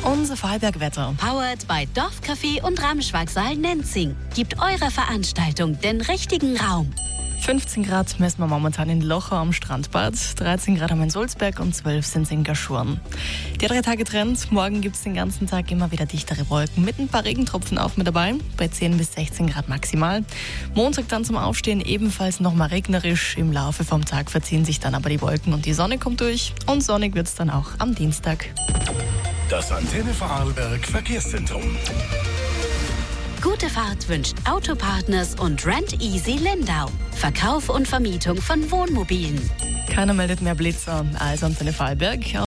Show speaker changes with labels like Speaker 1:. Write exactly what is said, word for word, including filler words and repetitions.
Speaker 1: Unser Vorarlberg-Wetter.
Speaker 2: Powered bei Dorfcafé und Ramschwagsaal Nenzing. Gibt eurer Veranstaltung den richtigen Raum.
Speaker 1: fünfzehn Grad messen wir momentan in Locher am Strandbad, dreizehn Grad haben wir in Sulzberg und zwölf sind es in Gaschurn. Die drei Tage Trend, morgen gibt es den ganzen Tag immer wieder dichtere Wolken mit ein paar Regentropfen auch mit dabei, bei zehn bis sechzehn Grad maximal. Montag dann zum Aufstehen ebenfalls nochmal regnerisch, im Laufe vom Tag verziehen sich dann aber die Wolken und die Sonne kommt durch und sonnig wird es dann auch am Dienstag.
Speaker 3: Das Antenne Vorarlberg Verkehrszentrum.
Speaker 2: Gute Fahrt wünscht Autopartners und Rent Easy Lindau. Verkauf und Vermietung von Wohnmobilen.
Speaker 1: Keiner meldet mehr Blitzer als Antenne Vorarlberg.